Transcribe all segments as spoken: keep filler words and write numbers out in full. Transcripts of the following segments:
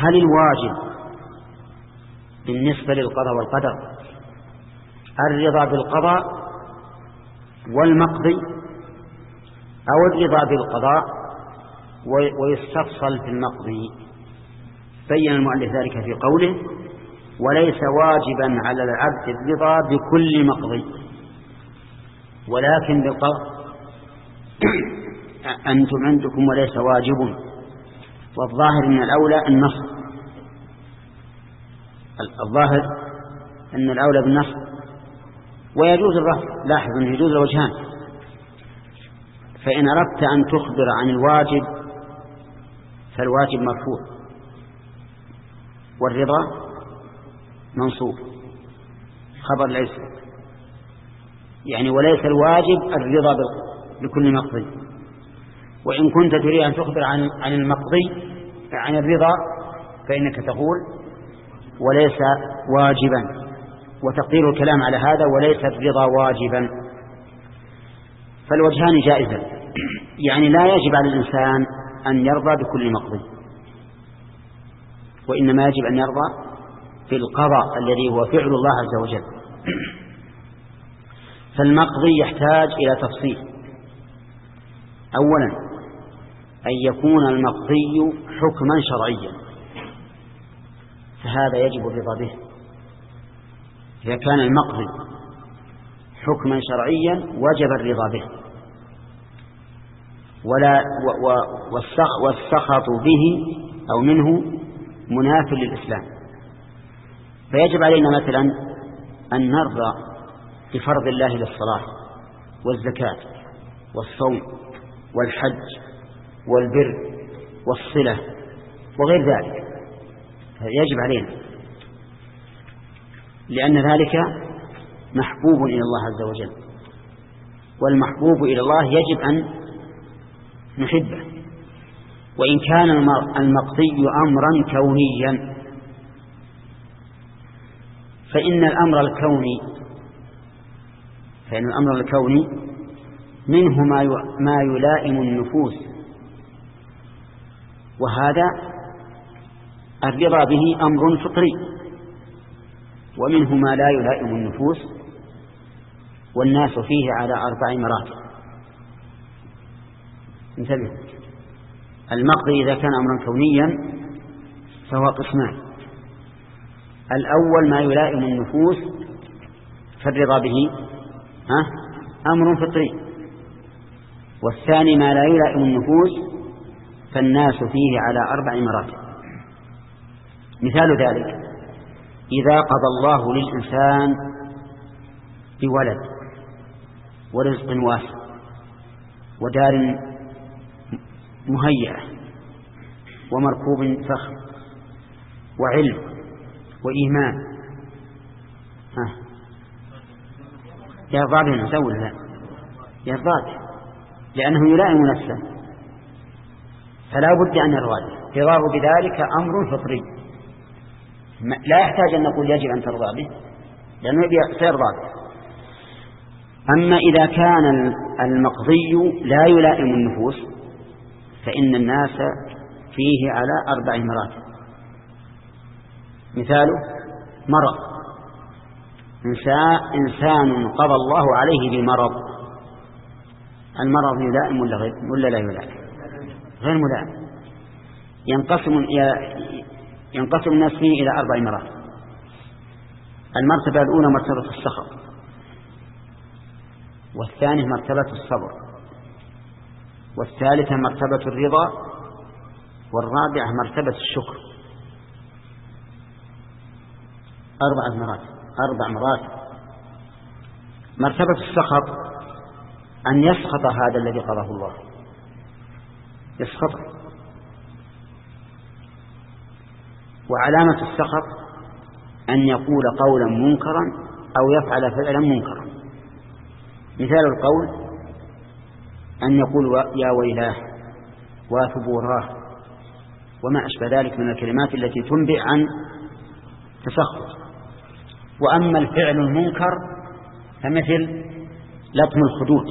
هل الواجب بالنسبة للقضاء والقدر الرضا بالقضاء والمقضي أو الرضا بالقضاء ويستفصل في المقضي؟ بين المؤلف ذلك في قوله وليس واجبا على العبد الرضا بكل مقضي ولكن بالقضاء. أنتم عندكم وليس واجب، والظاهر أن الأولى النص، الظاهر أن الأولى بالنص، ويجوز الرفع. لاحظ أنه يجوز الوجهان. فإن أردت أن تخبر عن الواجب فالواجب مرفوع والرضا منصوب خبر ليس، يعني وليس الواجب الرضا بكل مقضي. وإن كنت تريد أن تخبر عن عن المقضي عن الرضا فإنك تقول وليس واجبا، وتقدير الكلام على هذا وليس الرضا واجبا. فالوجهان جائزة، يعني لا يجب على الإنسان أن يرضى بكل مقضي، وإنما يجب أن يرضى بالقضاء الذي هو فعل الله عز وجل. فالمقضي يحتاج إلى تفصيل. أولا أن يكون المقضي حكما شرعيا، فهذا يجب الرضا به. إذا كان المقضي حكما شرعيا وجب الرضا به، ولا والسخط به أو منه مناف للإسلام. فيجب علينا مثلا أن نرضى بفرض الله للصلاة والزكاة والصوم والحج والبر والصلة وغير ذلك، يجب علينا، لأن ذلك محبوب إلى الله عز وجل، والمحبوب إلى الله يجب أن نحبه. وإن كان المقضي أمرا كونيا فإن الأمر الكوني فإن الأمر الكوني منه ما يلائم النفوس، وهذا الرضا به أمر فطري، ومنه ما لا يلائم النفوس، والناس فيه على أربع مراتب. انتبه، المقضي إذا كان أمرا كونيا فهو قسمان: الأول ما يلائم النفوس فالرضا به ها أمر فطري، والثاني ما لا يلائم النفوس فالناس فيه على أربع مراتب. مثال ذلك: إذا قضى الله للإنسان بولد ورزق واسع ودار مهيئة ومركوب فخم وعلم وإيمان، ها يرضى به نسوي لا يرضى به، لأنه يلائم نفسه، فلا بد أن يرضى به. رضاه بذلك أمر فطري، لا يحتاج أن نقول يجب أن ترضى به، لأنه سيرضى به. أما إذا كان المقضي لا يلائم النفوس فإن الناس فيه على أربع مراتب. مثاله: مرض، إنسان قضى الله عليه بمرض، المرض يلائم ولا غير ولا لا يلائم؟ غير ملائم. ينقسم ينقسم الناس فيه إلى أربع مراتب. المرتبة الأولى مرتبة السخط، والثانية مرتبة الصبر، والثالثة مرتبة الرضا، والرابعة مرتبة الشكر. أربعة مراتب أربع مراتب. مرتبة السخط أن يسخط هذا الذي قضاه الله، يسخطه. وعلامة السخط أن يقول قولا منكرا أو يفعل فعلا منكرا. مثال القول أن يقول يا ويلاه وثبوراه وما أشبه ذلك من الكلمات التي تنبئ عن تسخط. وأما الفعل المنكر فمثل لطم الخدود،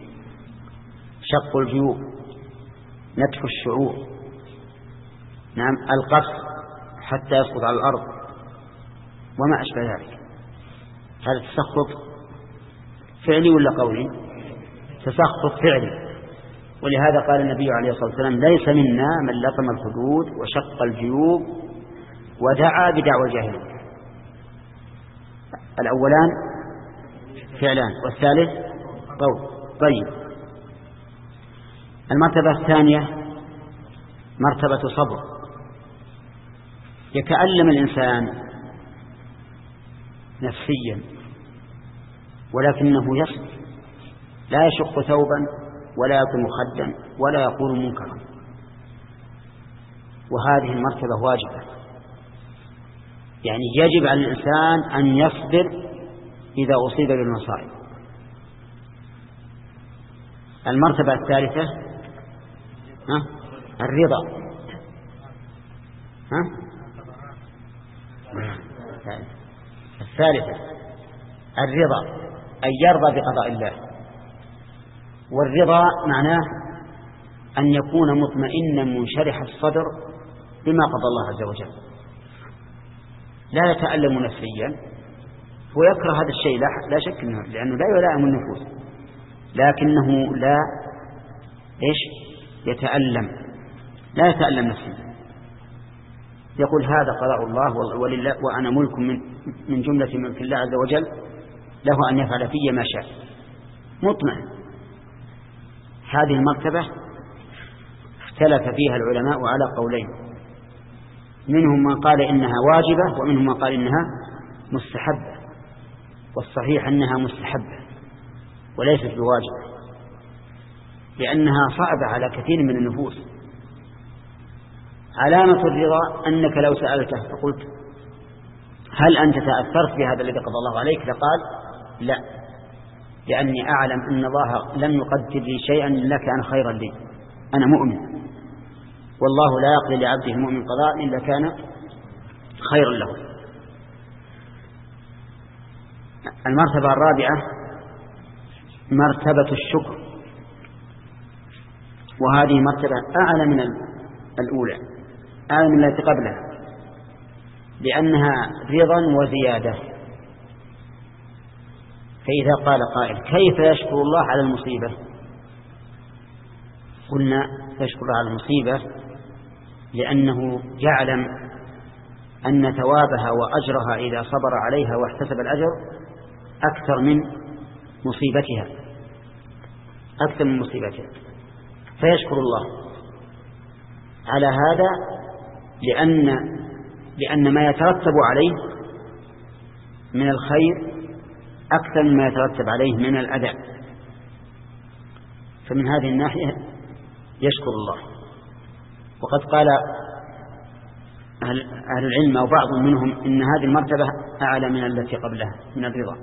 شق الجيوب، نتف الشعور، نعم، القص حتى يسقط على الأرض وما أشبه ذلك. هذا تسخط فعلي ولا قولي؟ تسخط فعلي. ولهذا قال النبي عليه الصلاة والسلام ليس منا من لطم الخدود وشق الجيوب ودعا بدعوى الجاهلية. الأولان فعلان والثالث قول. طيب، المرتبة الثانية مرتبة صبر. يتألم الإنسان نفسيا ولكنه يصبر، لا يشق ثوبا ولا يقوم خدا ولا يقول منكرا، وهذه المرتبة واجبة. يعني يجب على الإنسان أن يصبر إذا أصيب بالمصائب. المرتبة الثالثة ها؟ الرضا. ها؟ الثالثة الرضا، أن يرضى بقضاء الله. والرضا معناه أن يكون مطمئنا منشرح الصدر بما قضى الله عز وجل، لا يتألم نفسيا. هو يكره هذا الشيء لا شك منه، لأنه لا يلائم النفوس، لكنه لا إيش يتألم، لا يتألم نفسيا. يقول هذا قضاء الله ولله وأنا ملك من من جملة ملك الله عز وجل، له أن يفعل في ما شاء، مطمئن. هذه المرتبة اختلف فيها العلماء على قولين، منهم من قال إنها واجبة ومنهم من قال إنها مستحبة، والصحيح أنها مستحبة وليست بواجبة، لأنها صعبة على كثير من النفوس. علامة الرضا أنك لو سألته فقلت هل أنت تأثرت بهذا الذي قضى الله عليك؟ لقال لا، لأني أعلم أن الله لم يقدر لي شيئا إلا كان خيرا لي، أنا مؤمن، والله لا يقضي لعبده المؤمن قضاء إلا كان خيرا له. المرتبة الرابعة مرتبة الشكر، وهذه مرتبة أعلى من الأولى، أعلى من التي قبلها، لأنها رضا وزيادة. فإذا قال قائل كيف يشكر الله على المصيبة؟ قلنا يشكر الله على المصيبة لأنه يعلم أن ثوابها وأجرها إذا صبر عليها واحتسب الأجر أكثر من مصيبتها، أكثر من مصيبتها، فيشكر الله على هذا، لأن لأن ما يترتب عليه من الخير أكثر مما يترتب عليه من الأذى. فمن هذه الناحية يشكر الله. وقد قال أهل العلم أو بعض منهم إن هذه المرتبة أعلى من التي قبلها من الرضا.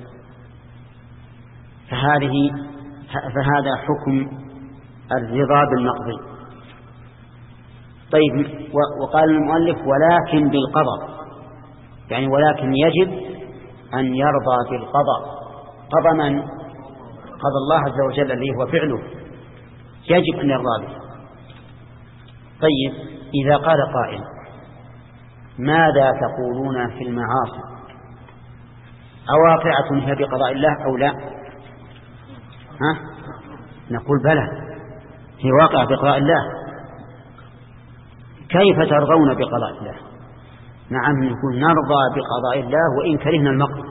فهذه فهذا حكم الرضا بالمقضي. طيب، وقال المؤلف ولكن بالقضاء، يعني ولكن يجب أن يرضى بالقضاء. قضى من؟ قضى الله عز وجل الذي هو فعله، يجب أن يرضى به. طيب، إذا قال قائل ماذا تقولون في المعاصي؟ أواقعة هي بقضاء الله أو لا؟ ها؟ نقول بلى، هي واقعة بقضاء الله. كيف ترضون بقضاء الله؟ نعم، نقول نرضى بقضاء الله وإن كرهنا المقت.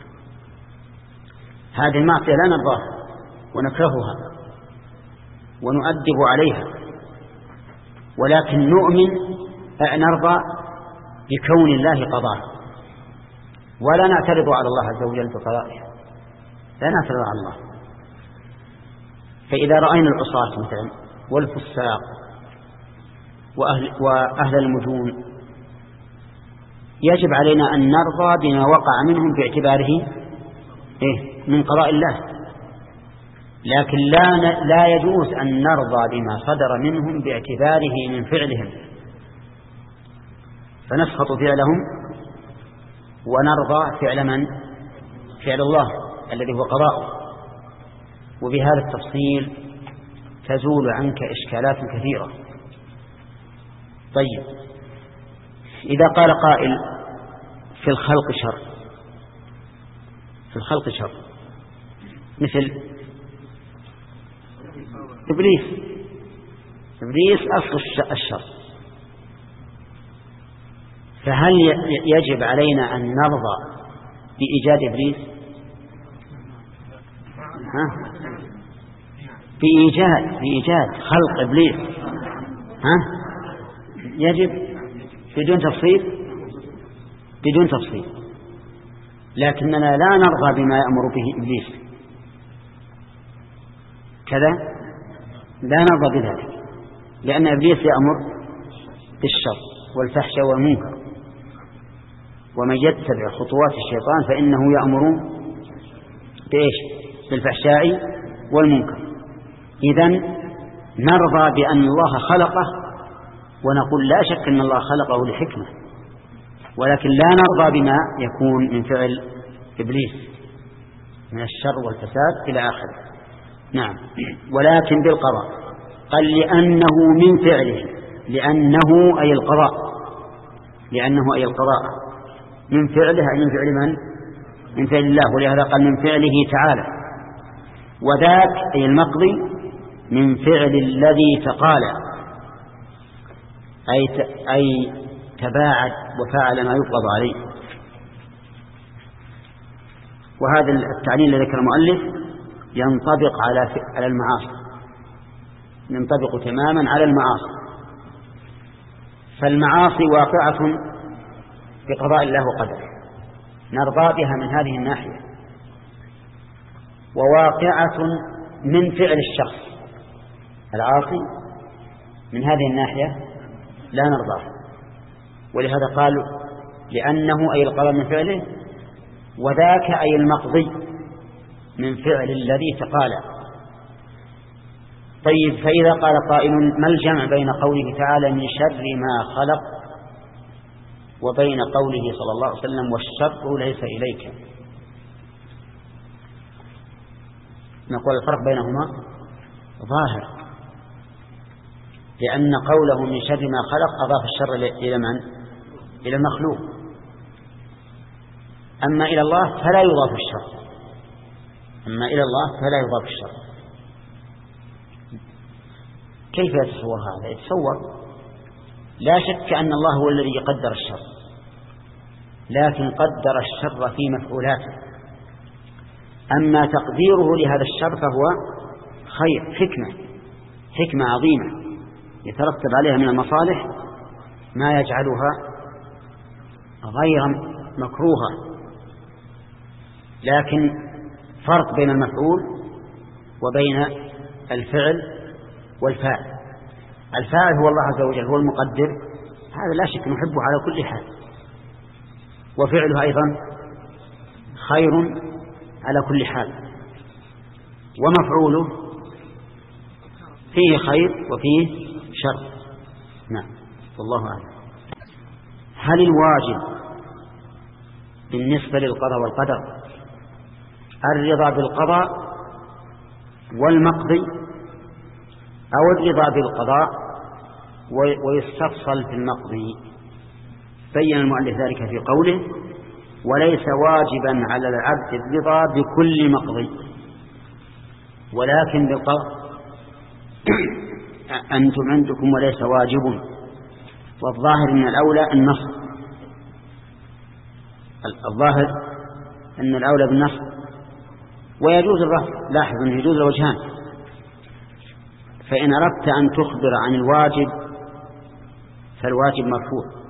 هذه المعصية لا نرضاها ونكرهها ونؤدب عليها، ولكن نؤمن نرضى بكون الله قضاء، ولا نعترض على الله عز وجل بقضائه، لا نعترض على الله. فإذا رأينا العصاة مثلا والفساق وأهل, وأهل المجون يجب علينا أن نرضى بما وقع منهم باعتباره إيه؟ من قضاء الله، لكن لا, لا يجوز أن نرضى بما صدر منهم باعتباره من فعلهم، فنسخط فعلهم ونرضى فعل من؟ فعل الله الذي هو قضاءه. وبهذا التفصيل تزول عنك إشكالات كثيرة. طيب، إذا قال قائل في الخلق شر، في الخلق شر مثل إبليس، إبليس أصل الشر، فهل يجب علينا أن نرضى بإيجاد إبليس؟ ها؟ بإيجاد بإيجاد خلق إبليس، ها؟ يجب بدون تفصيل، بدون تفصيل. لكننا لا نرضى بما يأمر به إبليس كذا، لا نرضى بذلك، لأن إبليس يأمر بالشر والفحش والمنكر، ومن يتبع خطوات الشيطان فإنه يأمر بإيش؟ بالفحشاء والمنكر. إذن نرضى بأن الله خلقه ونقول لا شك أن الله خلقه لحكمة، ولكن لا نرضى بما يكون من فعل إبليس من الشر والفساد إلى آخره. نعم. ولكن بالقضاء، قال لأنه من فعله، لأنه أي القضاء، لأنه أي القضاء من فعله أي من فعل من؟ من فعل الله، ولهذا قال من فعله تعالى. وذاك أي المقضي من فعل الذي تقالى، أي أي تباعد وفعل ما يقضى عليه. وهذا التعليل الذي ذكر المؤلف ينطبق على على المعاصي، ينطبق تماما على المعاصي. فالمعاصي واقعة بقضاء الله وقدره، نرضى بها من هذه الناحية، وواقعة من فعل الشخص العاصي من هذه الناحية لا نرضاه. ولهذا قالوا لأنه أي القضاء من فعله، وذاك أي المقضي من فعل الذي تقالى. طيب، فإذا قال قائل ما الجمع بين قوله تعالى من شر ما خلق وبين قوله صلى الله عليه وسلم والشر ليس إليك؟ نقول الفرق بينهما ظاهر، لأن قوله من شر ما خلق أضاف الشر إلى من؟ إلى المخلوق. أما إلى الله فلا يضاف الشر، أما إلى الله فلا يضاف الشر. كيف يتصور هذا؟ يتصور لا شك أن الله هو الذي يقدر الشر، لكن قدر الشر في مفعولاته. أما تقديره لهذا الشر فهو خير، حكمة حكمة عظيمة يترتب عليها من المصالح ما يجعلها غير مكروهة. لكن فرق بين المفعول وبين الفعل والفاعل. الفاعل هو الله عز وجل، هو المقدر، هذا لا شك نحبه على كل حال، وفعله أيضا خير على كل حال، ومفعوله فيه خير وفيه شر. نعم، والله أعلم. هل الواجب بالنسبة للقضاء والقدر الرضا بالقضاء والمقضي، أو الرضا بالقضاء ويستفصل في المقضي؟ بين المؤلف ذلك في قوله وليس واجبا على العبد الرضا بكل مقضي ولكن بالقضاء. أنتم عندكم وليس واجب، والظاهر من الأولى النص، الظاهر أن الأولى بالنص، ويجوز الرفع. لاحظ أنه يجوز الوجهان. فإن أردت أن تخبر عن الواجب فالواجب مرفوع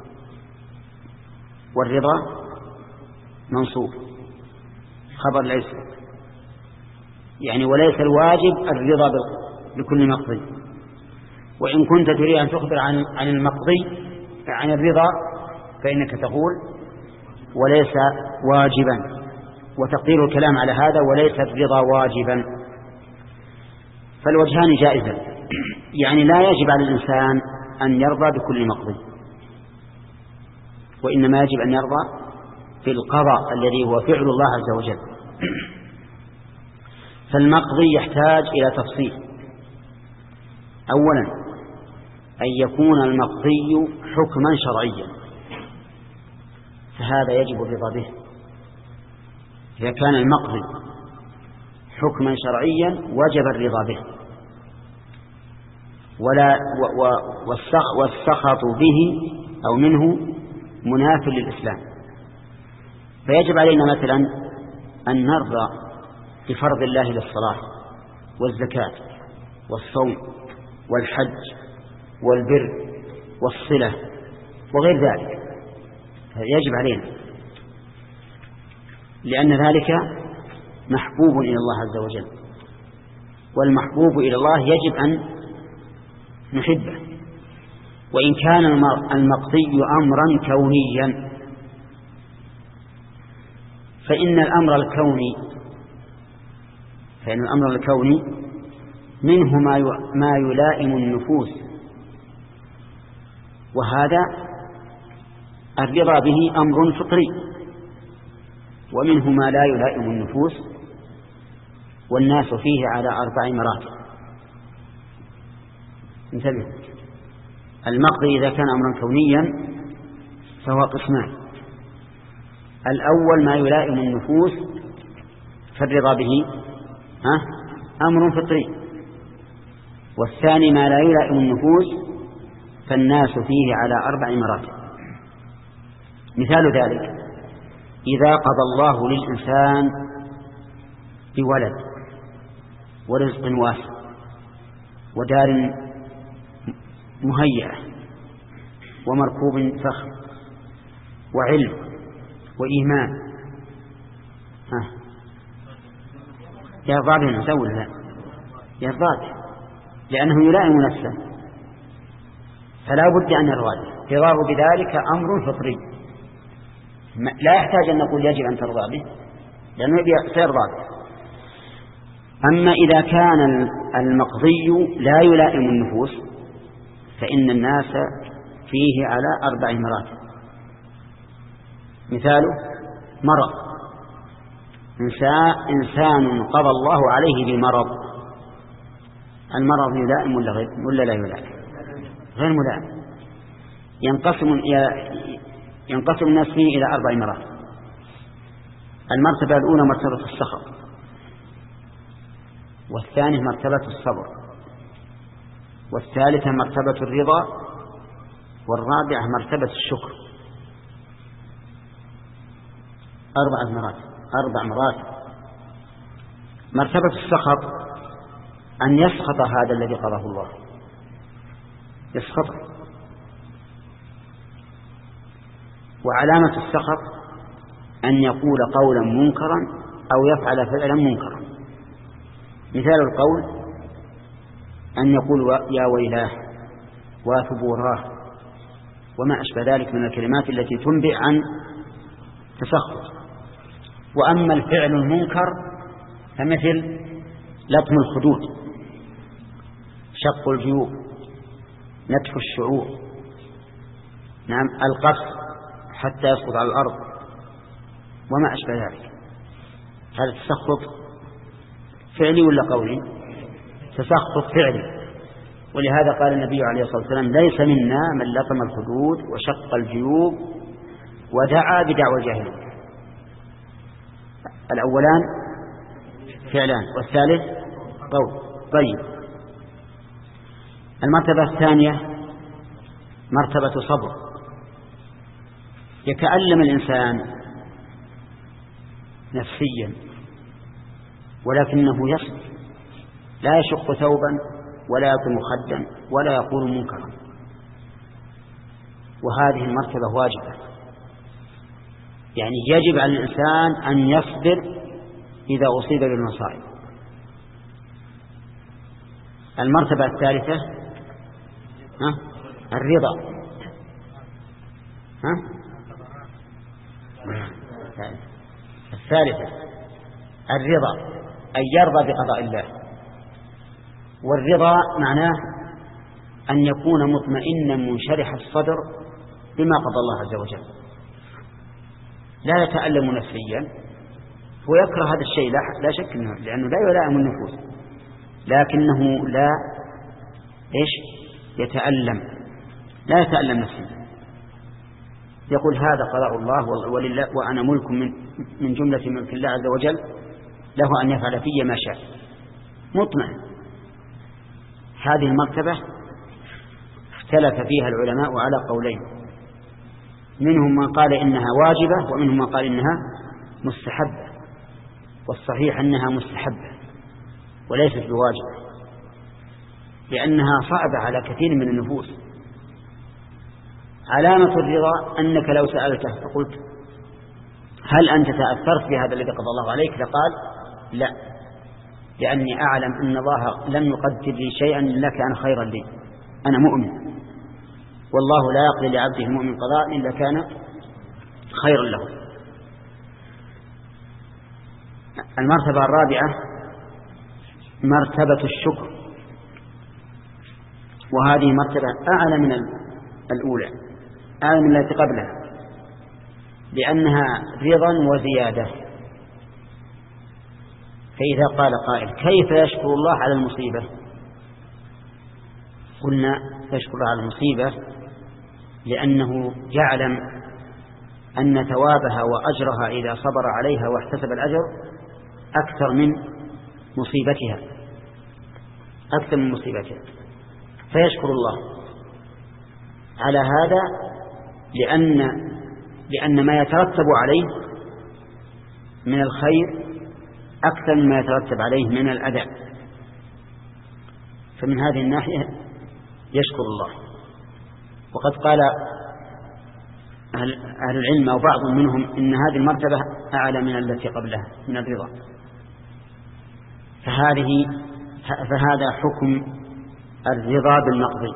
والرضا منصوب، خبر ليس، يعني وليس الواجب الرضا بكل مقضي. وإن كنت تريد أن تخبر عن عن المقضي عن الرضا فإنك تقول وليس واجبا، وتقدير الكلام على هذا وليس الرضا واجبا. فالوجهان جائزة، يعني لا يجب على الإنسان أن يرضى بكل مقضي، وإنما يجب أن يرضى بالقضاء الذي هو فعل الله عز وجل. فالمقضي يحتاج إلى تفصيل. أولا أن يكون المقضي حكما شرعيا، فهذا يجب الرضا به. إذا كان المقضي حكما شرعيا وجب الرضا به، ولا والسخط به أو منه مناف للإسلام. فيجب علينا مثلا أن نرضى بفرض الله للصلاة والزكاة والصوم والحج والبر والصلة وغير ذلك، يجب علينا، لأن ذلك محبوب إلى الله عز وجل، والمحبوب إلى الله يجب أن نحبه. وإن كان المقضي أمرا كونيا فإن الأمر الكوني فإن الأمر الكوني منه ما يلائم النفوس، وهذا الرضا به أمر فطري، ومنه ما لا يلائم النفوس، والناس فيه على أربع مراتب. انتبهوا، المقضي إذا كان أمرا كونيا فهو قسمان: الأول ما يلائم النفوس فالرضا به ها أمر فطري، والثاني ما لا يلائم النفوس فالناس فيه على أربع مراتب. مثال ذلك: إذا قضى الله للإنسان بولد ورزق واسع ودار مهيئة ومركوب فخم وعلم وإيمان، ها يرضى به نسول لا يرضى، لأنه يلائم نفسه، فلا بد أن يرضى. رضاه بذلك أمر فطري، لا يحتاج أن نقول يجب أن ترضى به، لأنه سيرضى به. أما إذا كان المقضي لا يلائم النفوس فإن الناس فيه على أربع مراتب. مثاله: مرض، إنسان قضى الله عليه بمرض، المرض يلائم ولا غير ولا لا يلائم؟ غير ملائم. ينقسم ينقسم الناس فيه إلى أربع مراتب. المرتبة الأولى مرتبة السخط، والثانية مرتبة الصبر، والثالثة مرتبة الرضا، والرابعة مرتبة الشكر. أربعة مراتب أربع مراتب. مرتبة السخط أن يسخط هذا الذي قضاه الله، يسخطه. وعلامة السخط أن يقول قولا منكرا أو يفعل فعلا منكرا. مثال القول أن يقول يا ويلاه وثبوراه وما أشبه ذلك من الكلمات التي تنبئ عن تسخط. وأما الفعل المنكر فمثل لطم الخدود، شق الجيوب، نتف الشعور، نعم القص حتى يسقط على الأرض وما أشبه ذلك. هذا التسخط فعلي ولا قولي؟ تسخط فعلي. ولهذا قال النبي عليه الصلاة والسلام: ليس منا من لطم الخدود وشق الجيوب ودعا بدعوى الجاهلية. الأولان فعلان والثالث قول. طيب، المرتبة الثانية مرتبة صبر. يتألم الإنسان نفسيا ولكنه يصبر، لا يشق ثوبا ولا يكون خدا ولا يقول منكرا، وهذه المرتبة واجبة. يعني يجب على الإنسان أن يصبر إذا أصيب بالمصائب. المرتبة الثالثة ها؟ الرضا. ها؟ الثالثة الرضا، أن يرضى بقضاء الله. والرضا معناه أن يكون مطمئنا منشرح الصدر بما قضى الله عز وجل، لا يتألم نفسيا. هو يكره هذا الشيء لا شك منه، لأنه لا يلائم النفوس، لكنه لا إيش يتألم لا يتألم نفسيا. يقول هذا قضاء الله ولله وأنا ملك من من جملة ملك الله عز وجل، له أن يفعل في ما شاء، مطمئن. هذه المرتبة اختلف فيها العلماء على قولين، منهم من قال إنها واجبة ومنهم من قال إنها مستحبة، والصحيح أنها مستحبة وليست بواجبة، لأنها صعبة على كثير من النفوس. علامة الرضا أنك لو سألته فقلت هل أنت تأثرت بهذا الذي قضى الله عليك؟ لقال لا، لأني أعلم أن الله لم يقدر لي شيئا إلا كان خيرا لي، أنا مؤمن، والله لا يقضي لعبده المؤمن قضاء إلا كان خيرا له. المرتبة الرابعة مرتبة الشكر، وهذه مرتبة أعلى من الأولى، أعلى من التي قبلها، لأنها رضا وزيادة. فإذا قال قائل كيف يشكر الله على المصيبة؟ قلنا يشكر الله على المصيبة لأنه يعلم أن ثوابها وأجرها إذا صبر عليها واحتسب الأجر أكثر من مصيبتها، أكثر من مصيبتها، فيشكر الله على هذا، لأن لأن ما يترتب عليه من الخير أكثر مما يترتب عليه من الأذى، فمن هذه الناحية يشكر الله. وقد قال أهل العلم أو بعض منهم إن هذه المرتبة أعلى من التي قبلها من الرضا، فهذه فهذا حكم الرضا بالمقضي.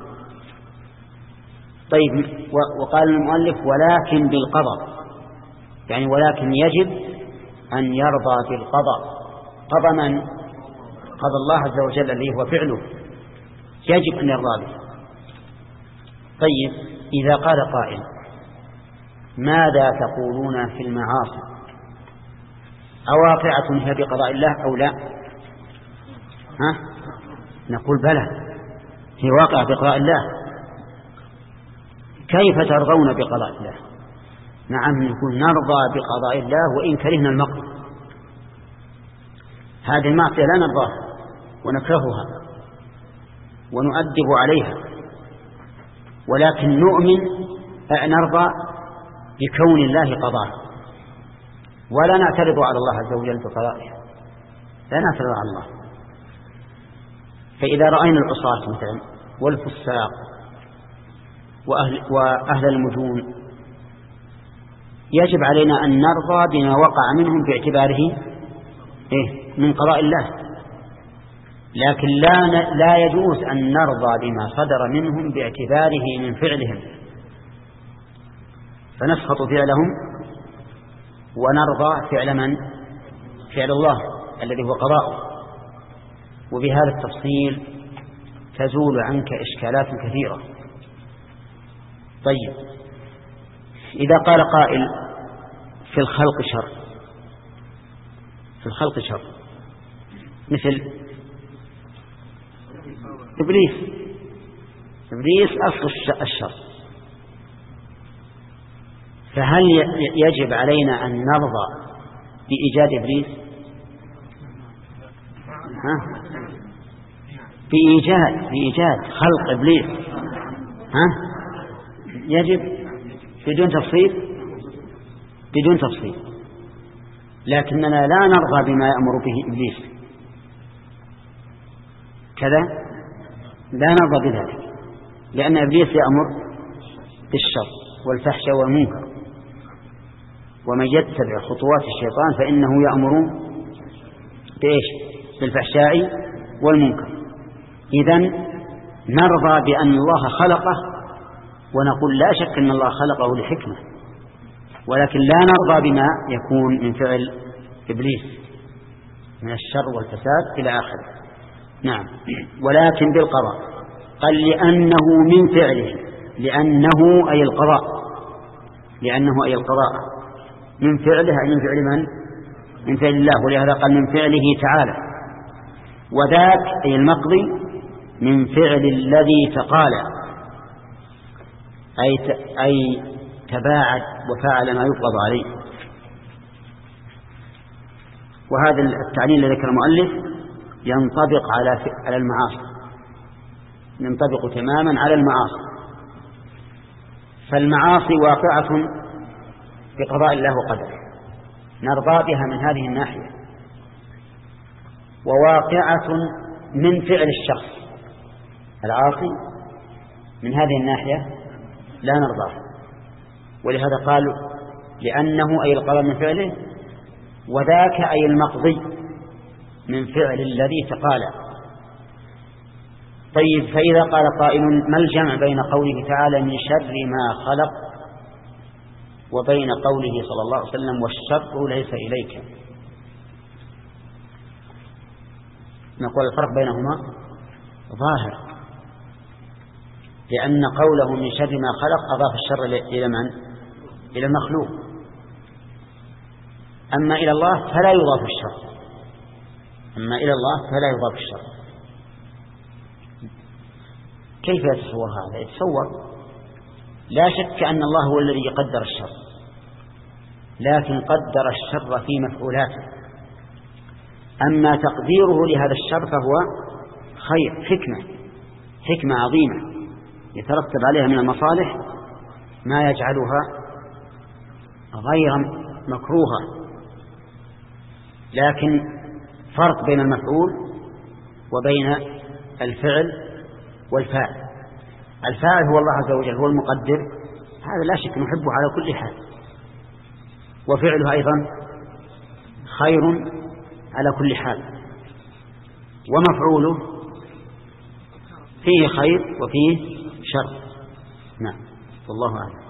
طيب، وقال المؤلف ولكن بالقضاء، يعني ولكن يجب أن يرضى بالقضاء. قضى من؟ قضى الله عز وجل الذي هو فعله، يجب أن يرضى به. طيب، إذا قال قائل ماذا تقولون في المعاصي؟ أواقعة هي بقضاء الله أو لا؟ ها؟ نقول بلى، هي واقعة بقضاء الله. كيف ترضون بقضاء الله؟ نعم، نقول نرضى بقضاء الله وإن كرهنا المقت. هذه المعصية لا نرضاها ونكرهها ونؤدب عليها، ولكن نؤمن نرضى بكون الله قضاء، ولا نعترض على الله عز وجل بقضائه، لا نعترض على الله. فإذا رأينا العصاة مثلا والفساق وأهل, وأهل المجون يجب علينا أن نرضى بما وقع منهم باعتباره إيه؟ من قضاء الله، لكن لا, لا يجوز أن نرضى بما صدر منهم باعتباره من فعلهم، فنسخط فعلهم ونرضى فعل من؟ فعل الله الذي هو قضاءه. وبهذا التفصيل تزول عنك إشكالات كثيرة. طيب، إذا قال قائل في الخلق شر، في الخلق شر مثل إبليس، إبليس أصل الشر، فهل يجب علينا أن نرضى بإيجاد إبليس؟ ها؟ بإيجاد بإيجاد خلق إبليس، ها؟ يجب بدون تفصيل، بدون تفصيل. لكننا لا نرضى بما يأمر به إبليس كذا، لا نرضى بذلك، لأن إبليس يأمر بالشر والفحش والمنكر، ومن يتبع خطوات الشيطان فإنه يأمر بإيش؟ بالفحشاء والمنكر. إذن نرضى بأن الله خلقه ونقول لا شك أن الله خلقه لحكمة، ولكن لا نرضى بما يكون من فعل إبليس من الشر والفساد إلى آخره. نعم، ولكن بالقضاء. قال لأنه من فعله، لأنه أي القضاء، لأنه أي القضاء من فعله، أي من فعل من؟ من فعل الله، ولهذا قال من فعله تعالى. وذاك أي المقضي من فعل الذي تقالى، أي, أي تباعد وفعل ما يقبض عليه. وهذا التعليل الذي ذكر المؤلف ينطبق على على المعاصي، ينطبق تماما على المعاصي. فالمعاصي واقعة بقضاء الله وقدره، نرضى بها من هذه الناحية، وواقعة من فعل الشخص العاصي من هذه الناحية لا نرضاه. ولهذا قالوا لأنه أي القضاء من فعله، وذاك أي المقضي من فعل الذي تقالى. طيب، فإذا قال قائل ما الجمع بين قوله تعالى من شر ما خلق وبين قوله صلى الله عليه وسلم والشر ليس إليك؟ نقول الفرق بينهما ظاهر، لأن قوله من شر ما خلق أضاف الشر إلى من؟ إلى المخلوق. أما إلى الله فلا يضاف الشر، أما إلى الله فلا يضاف الشر. كيف يتصور هذا؟ يتصور لا شك أن الله هو الذي يقدر الشر، لكن قدر الشر في مفعولاته. أما تقديره لهذا الشر فهو خير، حكمة حكمة عظيمة يترتب عليها من المصالح ما يجعلها غير مكروهة. لكن فرق بين المفعول وبين الفعل والفاعل. الفاعل هو الله عز وجل، هو المقدر، هذا لا شك نحبه على كل حال، وفعله أيضا خير على كل حال، ومفعوله فيه خير وفيه شر. نعم، والله أعلم.